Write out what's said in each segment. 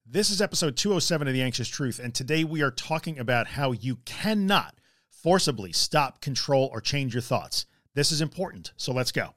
This is episode 207 of The Anxious Truth, and today we are talking about how you cannot forcibly stop, control, or change your thoughts. This is important, so let's go.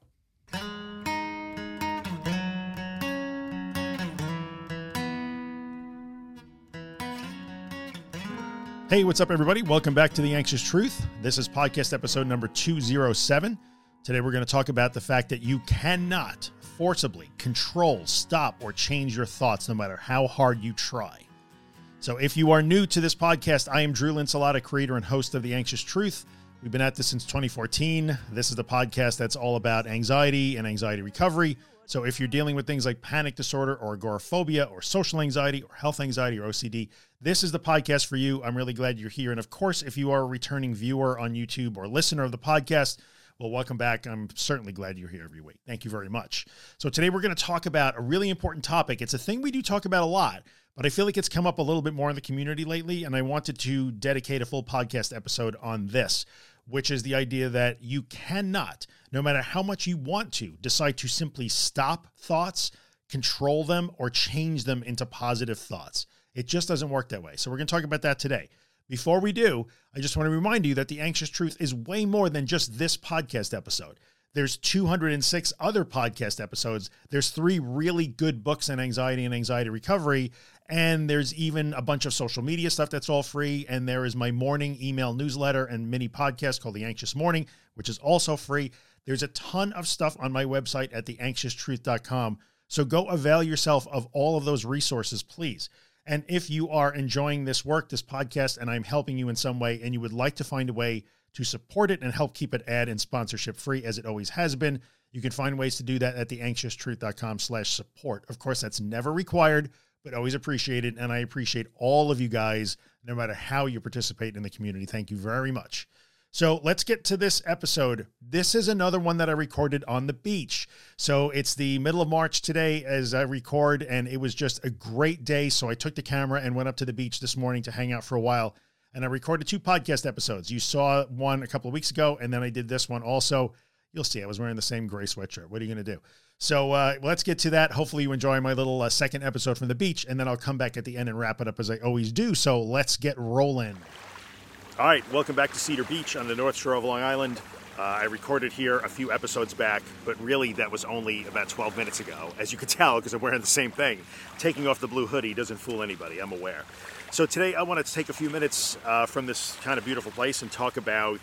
Hey, what's up, everybody? Welcome back to The Anxious Truth. This is podcast episode number 207. Today we're going to talk about the fact that you cannot forcibly control, stop, or change your thoughts no matter how hard you try. So if you are new to this podcast, I am Drew Linsalata, creator and host of The Anxious Truth. We've been at this since 2014. This is the podcast that's all about anxiety and anxiety recovery. So if you're dealing with things like panic disorder or agoraphobia or social anxiety or health anxiety or OCD, this is the podcast for you. I'm really glad you're here. And of course, if you are a returning viewer on YouTube or listener of the podcast, well, welcome back. I'm certainly glad you're here every week. Thank you very much. So today we're going to talk about a really important topic. It's a thing we do talk about a lot, but I feel like it's come up a little bit more in the community lately, and I wanted to dedicate a full podcast episode on this, which is the idea that you cannot, no matter how much you want to, decide to simply stop thoughts, control them, or change them into positive thoughts. It just doesn't work that way. So we're going to talk about that today. Before we do, I just want to remind you that The Anxious Truth is way more than just this podcast episode. There's 206 other podcast episodes. There's 3 really good books on anxiety and anxiety recovery. And there's even a bunch of social media stuff that's all free. And there is my morning email newsletter and mini podcast called The Anxious Morning, which is also free. There's a ton of stuff on my website at theanxioustruth.com. So go avail yourself of all of those resources, please. And if you are enjoying this work, this podcast, and I'm helping you in some way, and you would like to find a way to support it and help keep it ad and sponsorship free as it always has been, you can find ways to do that at theanxioustruth.com/support. Of course, that's never required, but always appreciated. And I appreciate all of you guys, no matter how you participate in the community. Thank you very much. So let's get to this episode. This is another one that I recorded on the beach. So it's the middle of March today as I record, and it was just a great day. So I took the camera and went up to the beach this morning to hang out for a while. And I recorded 2 podcast episodes. You saw one a couple of weeks ago, and then I did this one also. You'll see I was wearing the same gray sweatshirt. What are you going to do? So let's get to that. Hopefully you enjoy my little second episode from the beach, and then I'll come back at the end and wrap it up as I always do. So let's get rolling. All right, welcome back to Cedar Beach on the North Shore of Long Island. I recorded here a few episodes back, but really that was only about 12 minutes ago. As you can tell, because I'm wearing the same thing. Taking off the blue hoodie doesn't fool anybody, I'm aware. So today I wanted to take a few minutes from this kind of beautiful place and talk about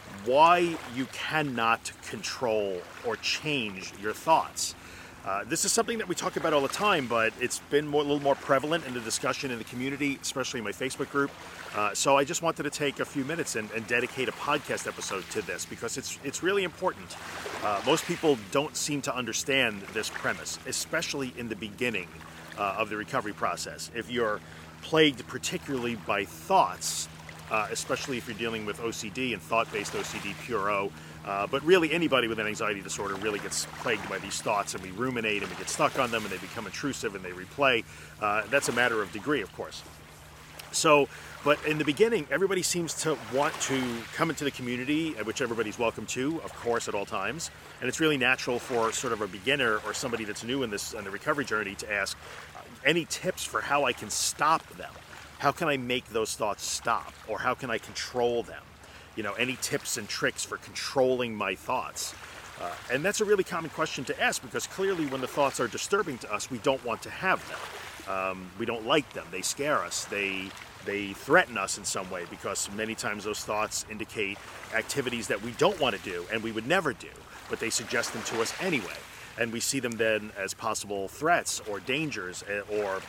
why you cannot control or change your thoughts. This is something that we talk about all the time, but it's been a little more prevalent in the discussion in the community, especially in my Facebook group. So I just wanted to take a few minutes and dedicate a podcast episode to this because it's really important. Most people don't seem to understand this premise, especially in the beginning of the recovery process. If you're plagued particularly by thoughts, especially if you're dealing with OCD and thought-based OCD, pure O, but really anybody with an anxiety disorder really gets plagued by these thoughts, and we ruminate and we get stuck on them and they become intrusive and they replay. That's a matter of degree, of course. So, but in the beginning, everybody seems to want to come into the community, which everybody's welcome to, of course, at all times. And it's really natural for sort of a beginner or somebody that's new in this on the recovery journey to ask any tips for how I can stop them. How can I make those thoughts stop? Or how can I control them? You know, any tips and tricks for controlling my thoughts? And that's a really common question to ask because clearly when the thoughts are disturbing to us, we don't want to have them. We don't like them. They scare us. They threaten us in some way because many times those thoughts indicate activities that we don't want to do and we would never do, but they suggest them to us anyway. And we see them then as possible threats or dangers or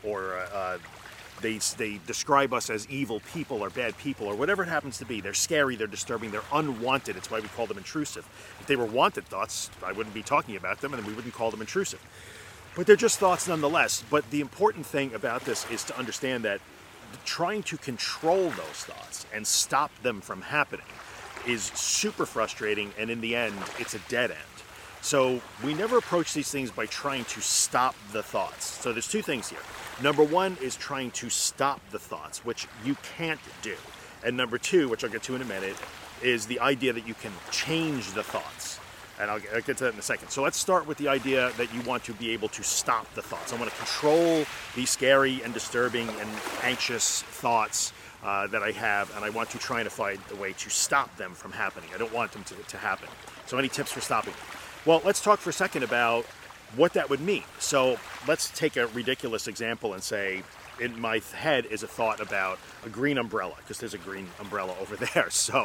they describe us as evil people or bad people or whatever it happens to be. They're scary, they're disturbing, they're unwanted. It's why we call them intrusive. If they were wanted thoughts, I wouldn't be talking about them and we wouldn't call them intrusive. But they're just thoughts nonetheless. But the important thing about this is to understand that trying to control those thoughts and stop them from happening is super frustrating, and in the end, it's a dead end. So we never approach these things by trying to stop the thoughts. So there's 2 things here. Number 1 is trying to stop the thoughts, which you can't do. And number 2, which I'll get to in a minute, is the idea that you can change the thoughts. And I'll get to that in a second. So let's start with the idea that you want to be able to stop the thoughts. I want to control these scary and disturbing and anxious thoughts that I have, and I want to try and find a way to stop them from happening. I don't want them to happen. So any tips for stopping them? Well, let's talk for a second about what that would mean. So let's take a ridiculous example and say, in my head is a thought about a green umbrella, because there's a green umbrella over there. So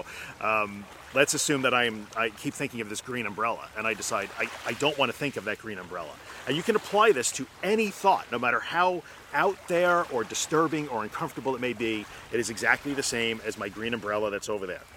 let's assume that I keep thinking of this green umbrella, and I decide I don't want to think of that green umbrella. And you can apply this to any thought, no matter how out there or disturbing or uncomfortable it may be. It is exactly the same as my green umbrella that's over there.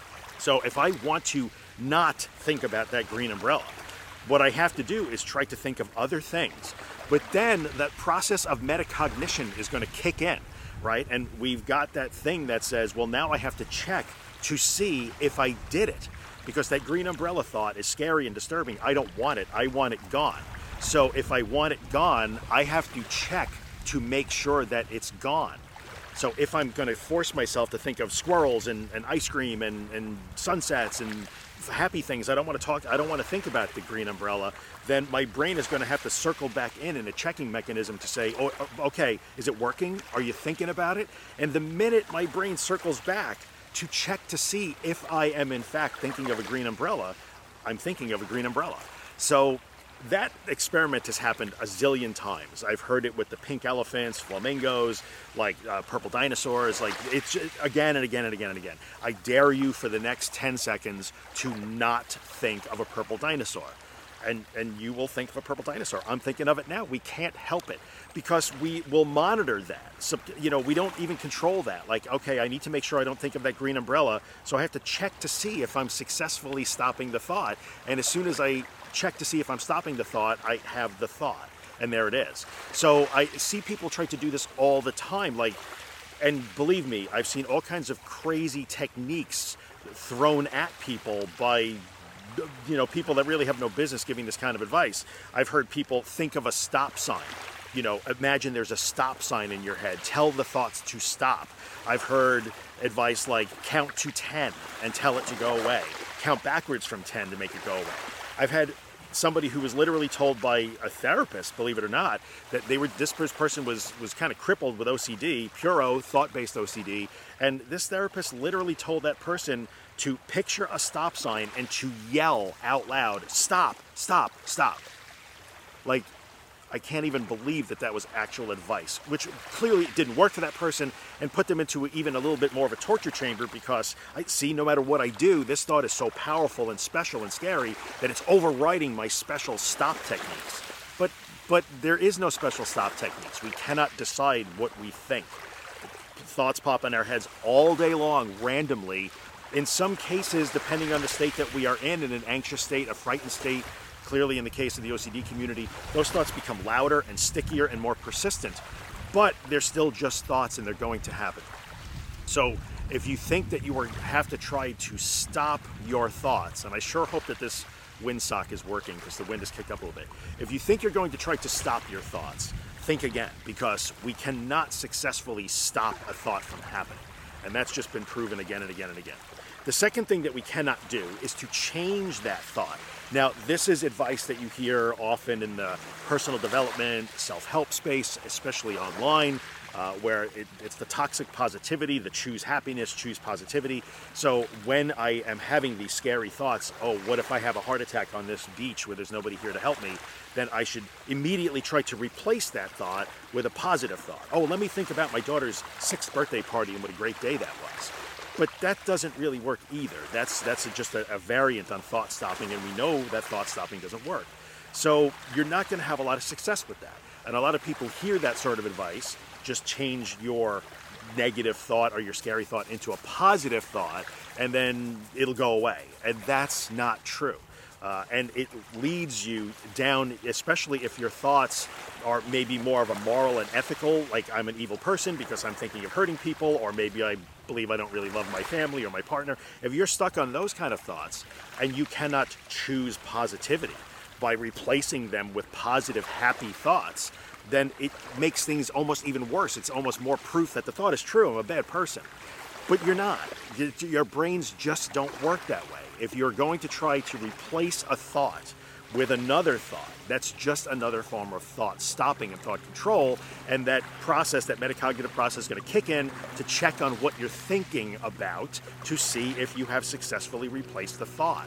So if I want to not think about that green umbrella, what I have to do is try to think of other things. But then that process of metacognition is going to kick in, right? And we've got that thing that says, well, now I have to check to see if I did it, because that green umbrella thought is scary and disturbing. I don't want it. I want it gone. So if I want it gone, I have to check to make sure that it's gone. So if I'm going to force myself to think of squirrels and ice cream and sunsets and happy things, I don't want to think about the green umbrella, then my brain is going to have to circle back in a checking mechanism to say, oh, okay, is it working? Are you thinking about it? And the minute my brain circles back to check to see if I am in fact thinking of a green umbrella, I'm thinking of a green umbrella. So that experiment has happened a zillion times. I've heard it with the pink elephants, flamingos, like purple dinosaurs, like it's again and again and again and again. I dare you for the next 10 seconds to not think of a purple dinosaur. And you will think of a purple dinosaur. I'm thinking of it now. We can't help it because we will monitor that. So, we don't even control that. Like, okay, I need to make sure I don't think of that green umbrella, so I have to check to see if I'm successfully stopping the thought. And as soon as I check to see if I'm stopping the thought, I have the thought, and there it is. So I see people try to do this all the time, and believe me, I've seen all kinds of crazy techniques thrown at people by people that really have no business giving this kind of advice. I've heard people think of a stop sign. Imagine there's a stop sign in your head. Tell the thoughts to stop. I've heard advice like count to 10 and tell it to go away. Count backwards from 10 to make it go away. I've had somebody who was literally told by a therapist, believe it or not, that this person was kind of crippled with OCD, puro, thought-based OCD, and this therapist literally told that person to picture a stop sign and to yell out loud, stop, stop, stop. Like, I can't even believe that was actual advice, which clearly didn't work for that person and put them into even a little bit more of a torture chamber, because I see no matter what I do, this thought is so powerful and special and scary that it's overriding my special stop techniques. But there is no special stop techniques. We cannot decide what we think. Thoughts pop in our heads all day long, randomly. In some cases, depending on the state that we are in an anxious state, a frightened state, clearly in the case of the OCD community, those thoughts become louder and stickier and more persistent, but they're still just thoughts and they're going to happen. So if you think that you have to try to stop your thoughts, and I sure hope that this windsock is working because the wind has kicked up a little bit. If you think you're going to try to stop your thoughts, think again, because we cannot successfully stop a thought from happening. And that's just been proven again and again and again. The second thing that we cannot do is to change that thought. Now, this is advice that you hear often in the personal development, self-help space, especially online, where it's the toxic positivity, the choose happiness, choose positivity. So when I am having these scary thoughts, oh, what if I have a heart attack on this beach where there's nobody here to help me? Then I should immediately try to replace that thought with a positive thought. Oh, let me think about my daughter's 6th birthday party and what a great day that was. But that doesn't really work either. That's just a variant on thought stopping, and we know that thought stopping doesn't work. So you're not going to have a lot of success with that. And a lot of people hear that sort of advice, just change your negative thought or your scary thought into a positive thought, and then it'll go away. And that's not true. And it leads you down, especially if your thoughts are maybe more of a moral and ethical, like I'm an evil person because I'm thinking of hurting people, or maybe I believe I don't really love my family or my partner. If you're stuck on those kind of thoughts and you cannot choose positivity by replacing them with positive, happy thoughts, then it makes things almost even worse. It's almost more proof that the thought is true. I'm a bad person. But you're not. Your brains just don't work that way. If you're going to try to replace a thought with another thought, that's just another form of thought stopping and thought control. And that process, that metacognitive process, is going to kick in to check on what you're thinking about to see if you have successfully replaced the thought.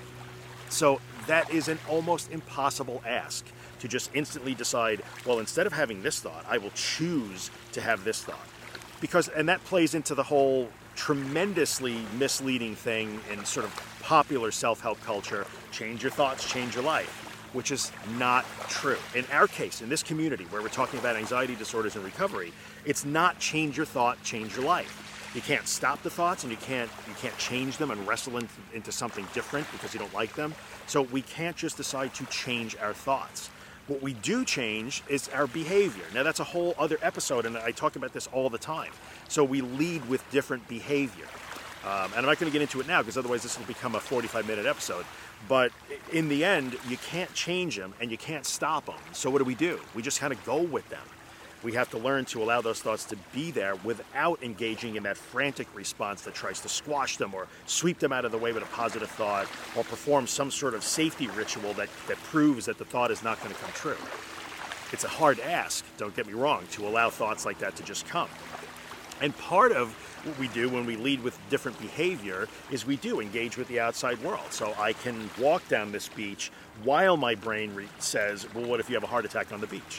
So that is an almost impossible ask, to just instantly decide, well, instead of having this thought, I will choose to have this thought. And that plays into the whole tremendously misleading thing in sort of popular self-help culture: change your thoughts, change your life, which is not true. In our case, in this community where we're talking about anxiety disorders and recovery, it's not change your thought, change your life. You can't stop the thoughts, and you can't change them and wrestle into something different because you don't like them. So we can't just decide to change our thoughts. What we do change is our behavior. Now, that's a whole other episode, and I talk about this all the time. So we lead with different behavior. And I'm not going to get into it now because otherwise this will become a 45-minute episode. But in the end, you can't change them and you can't stop them. So what do? We just kind of go with them. We have to learn to allow those thoughts to be there without engaging in that frantic response that tries to squash them or sweep them out of the way with a positive thought, or perform some sort of safety ritual that proves that the thought is not going to come true. It's a hard ask, don't get me wrong, to allow thoughts like that to just come. And part of what we do when we lead with different behavior is we do engage with the outside world. So I can walk down this beach while my brain says, well, what if you have a heart attack on the beach?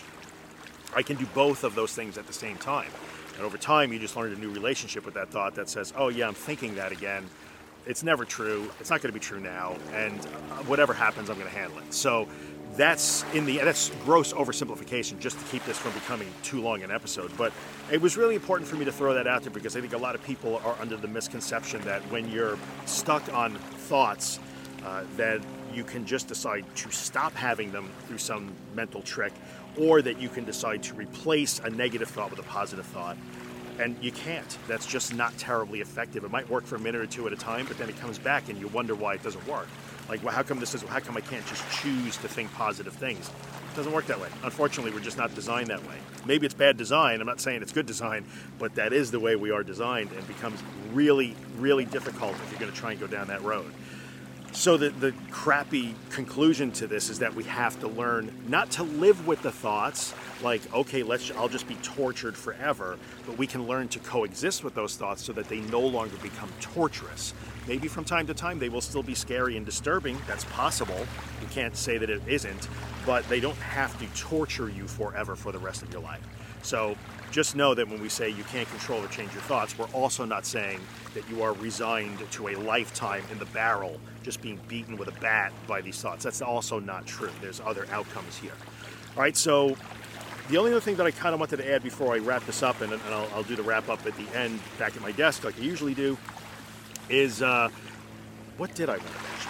I can do both of those things at the same time. And over time, you just learn a new relationship with that thought that says, oh yeah, I'm thinking that again. It's never true. It's not going to be true now. And whatever happens, I'm going to handle it. So that's gross oversimplification, just to keep this from becoming too long an episode. But it was really important for me to throw that out there because I think a lot of people are under the misconception that when you're stuck on thoughts, that you can just decide to stop having them through some mental trick, or that you can decide to replace a negative thought with a positive thought. And you can't. That's just not terribly effective. It might work for a minute or two at a time, but then it comes back and you wonder why it doesn't work. Like, well, how come I can't just choose to think positive things? It doesn't work that way. Unfortunately, we're just not designed that way. Maybe it's bad design. I'm not saying it's good design, but that is the way we are designed, and becomes really, really difficult if you're going to try and go down that road. So the crappy conclusion to this is that we have to learn not to live with the thoughts like, okay, I'll just be tortured forever, but we can learn to coexist with those thoughts so that they no longer become torturous. Maybe from time to time they will still be scary and disturbing. That's possible. We can't say that it isn't, but they don't have to torture you forever for the rest of your life. So just know that when we say you can't control or change your thoughts, we're also not saying that you are resigned to a lifetime in the barrel, just being beaten with a bat by these thoughts. That's also not true. There's other outcomes here. All right, so the only other thing that I kind of wanted to add before I wrap this up, and I'll do the wrap up at the end back at my desk like I usually do, is what did I want to mention?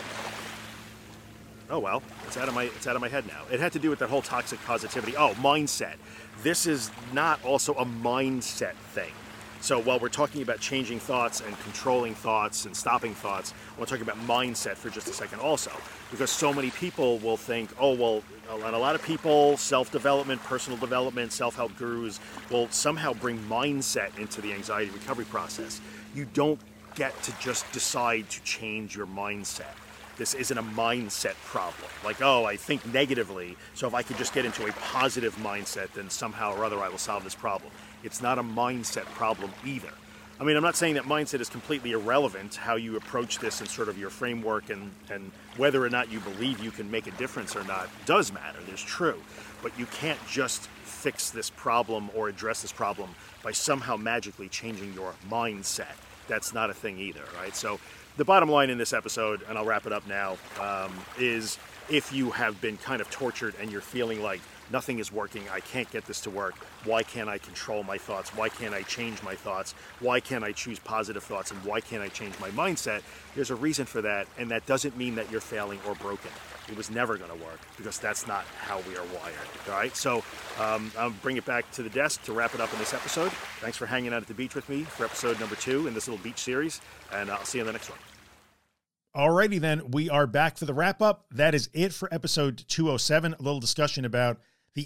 Oh well, it's out of my head now. It had to do with that whole toxic positivity. Oh, mindset. This is not also a mindset thing. So while we're talking about changing thoughts and controlling thoughts and stopping thoughts, I want to talk about mindset for just a second also. Because so many people will think, oh, well, and a lot of people, self-development, personal development, self-help gurus, will somehow bring mindset into the anxiety recovery process. You don't get to just decide to change your mindset. This isn't a mindset problem. Like, oh, I think negatively, so if I could just get into a positive mindset, then somehow or other I will solve this problem. It's not a mindset problem either. I mean, I'm not saying that mindset is completely irrelevant. How you approach this and sort of your framework and whether or not you believe you can make a difference or not does matter. There's true. But you can't just fix this problem or address this problem by somehow magically changing your mindset. That's not a thing either, right? So the bottom line in this episode, and I'll wrap it up now, is if you have been kind of tortured and you're feeling like nothing is working, I can't get this to work, why can't I control my thoughts? Why can't I change my thoughts? Why can't I choose positive thoughts? And why can't I change my mindset? There's a reason for that, and that doesn't mean that you're failing or broken. It was never going to work because that's not how we are wired. All right, so I'll bring it back to the desk to wrap it up in this episode. Thanks for hanging out at the beach with me for episode number 2 in this little beach series, and I'll see you in the next one. Alrighty then, we are back for the wrap up. That is it for episode 207. A little discussion about the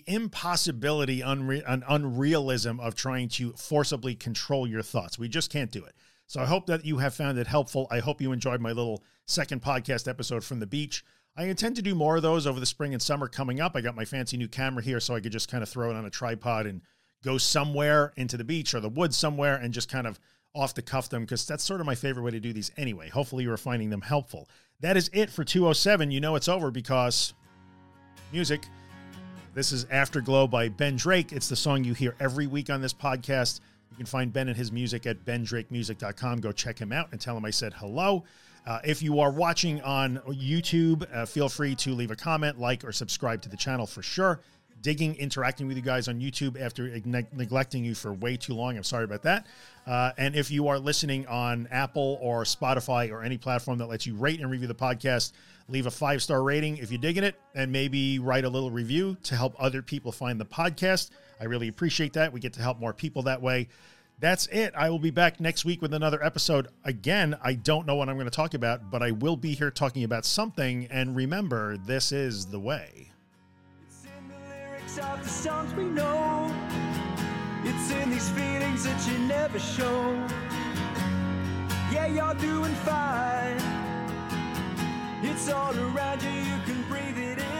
impossibility and unrealism of trying to forcibly control your thoughts. We just can't do it. So I hope that you have found it helpful. I hope you enjoyed my little second podcast episode from the beach. I intend to do more of those over the spring and summer coming up. I got my fancy new camera here so I could just kind of throw it on a tripod and go somewhere into the beach or the woods somewhere and just kind of off the cuff them, because that's sort of my favorite way to do these anyway. Hopefully you are finding them helpful. That is it for 207. You know it's over because music. This is Afterglow by Ben Drake. It's the song you hear every week on this podcast. You can find Ben and his music at bendrakemusic.com. Go check him out and tell him I said hello. If you are watching on YouTube, feel free to leave a comment, like, or subscribe to the channel for sure. Interacting with you guys on YouTube after neglecting you for way too long. I'm sorry about that. And if you are listening on Apple or Spotify or any platform that lets you rate and review the podcast, leave a 5-star rating if you're digging it, and maybe write a little review to help other people find the podcast. I really appreciate that. We get to help more people that way. That's it. I will be back next week with another episode. Again, I don't know what I'm going to talk about, but I will be here talking about something. And remember, this is the way. It's in the lyrics of the songs we know. It's in these feelings that you never show. Yeah, you're doing fine. It's all around you. You can breathe it in.